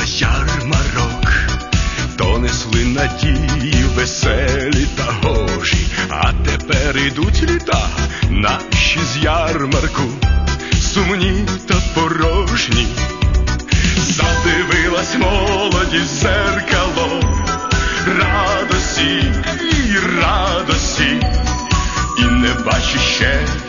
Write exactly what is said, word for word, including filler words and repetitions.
ярмарок, то несли надії веселі та гожі, а тепер ідуть літа наші з ярмарку, сумні та порожні. Задивилась молодість в зеркало, радості і радості, і не бачить ще